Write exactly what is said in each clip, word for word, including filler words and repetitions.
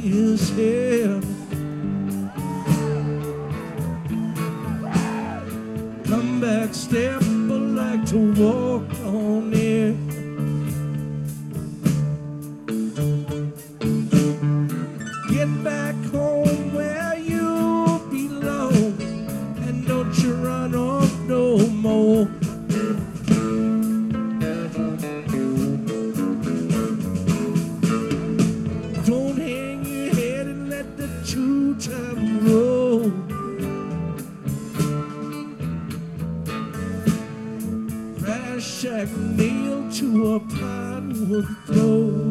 his hair. Come back, step, but like to walk on air. Get back home where you belong, and don't you run off no more. Don't hang your head and let the two-time roll. Crash shack nailed to a pine wood floor.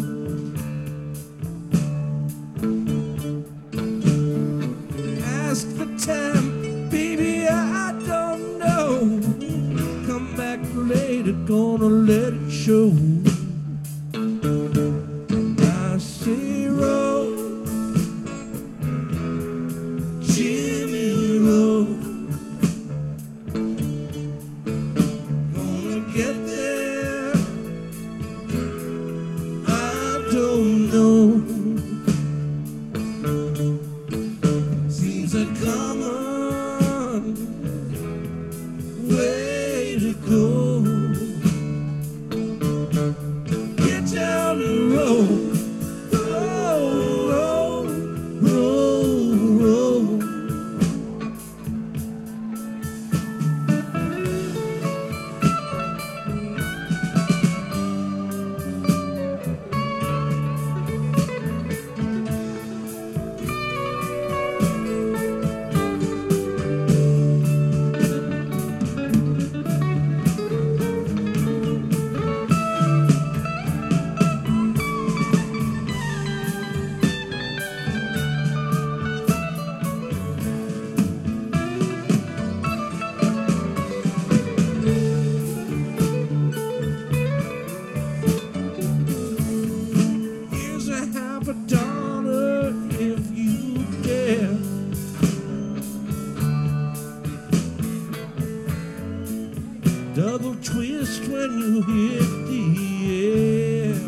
Ask the time, baby, I don't know. Come back later, gonna let it show. I say roll, Jimmy roll. Gonna get there, I don't know. Seems a common way to go. Get down the road. Here's a half a dollar if you dare. Double twist when you hit the air.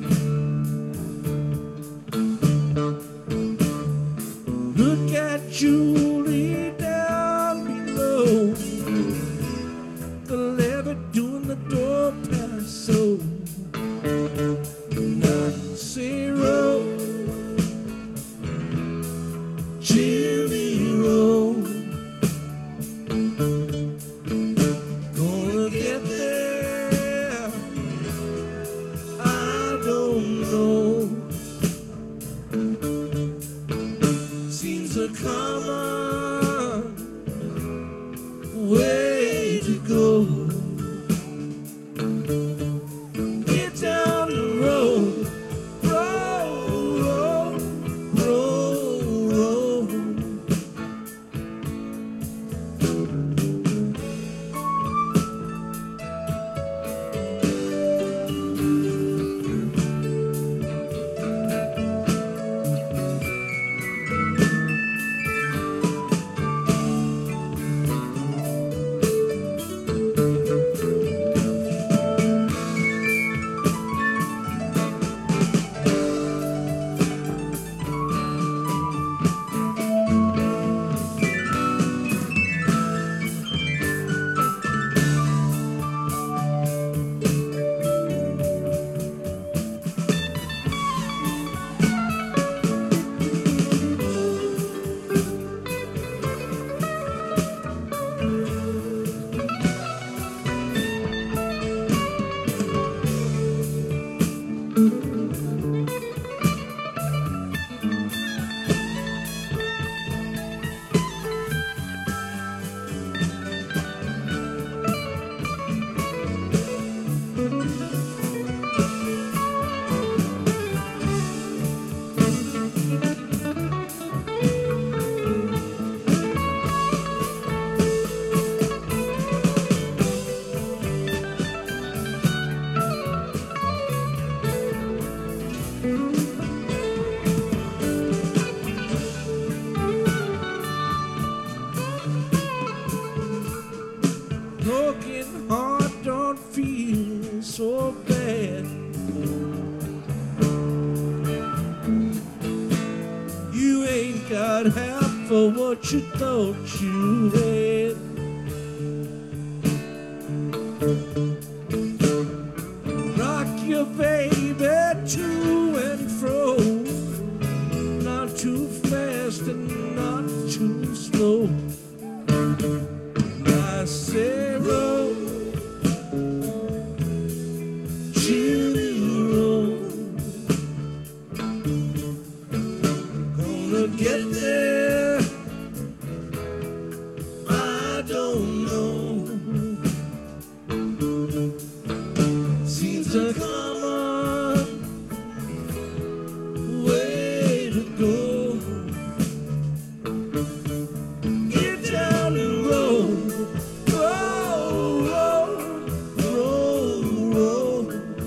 Look at Julie down below, the lever doing the door pass. So Nancy roll, Jimmy roll. Gonna get there, I don't know. Seems a common way to go. Get down the road, roll, roll, roll, roll. got half for what you thought you had. Rock your baby to and fro, not too fast and not too slow. I say roll, Jimmy roll, gonna get there, I don't know. Seems a common way to go. Get down the road, roll, roll, roll, roll.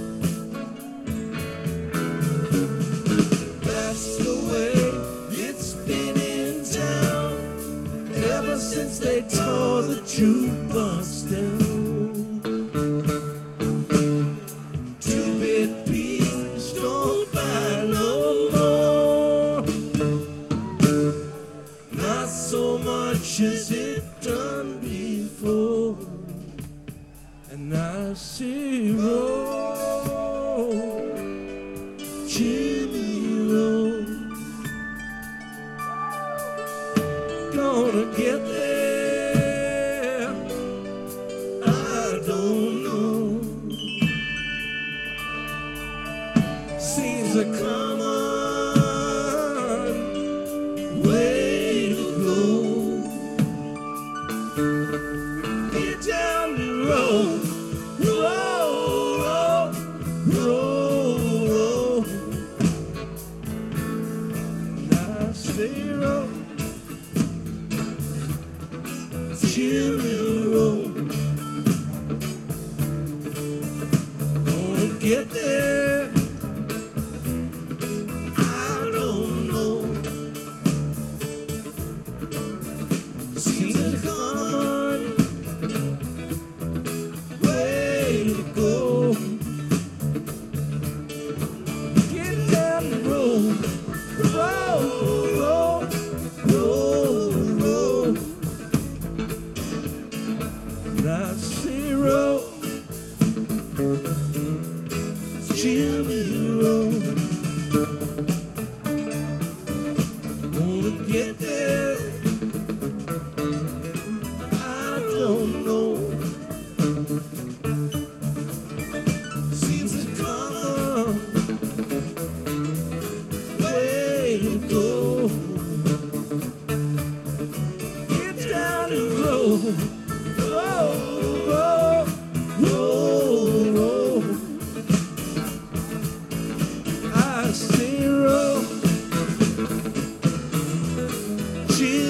That's the way it's been in town ever since they tore the jukebox down. Two-bit pieces don't buy no more, not so much as it done before. And I say roll, Jimmy roll, gonna get there, I don't know. Seems a common way to go. Get down the road, roll, roll, roll, roll. And I say roll, Jimmy roll, gonna get there, I don't know. Seems a common way to go. Get down the road, roll, roll, roll, roll. And I say roll, Jimmy roll, gonna get there, I don't know. Seems to come way to go. Get down the road, roll, roll, roll, roll. I say roll, Jimmy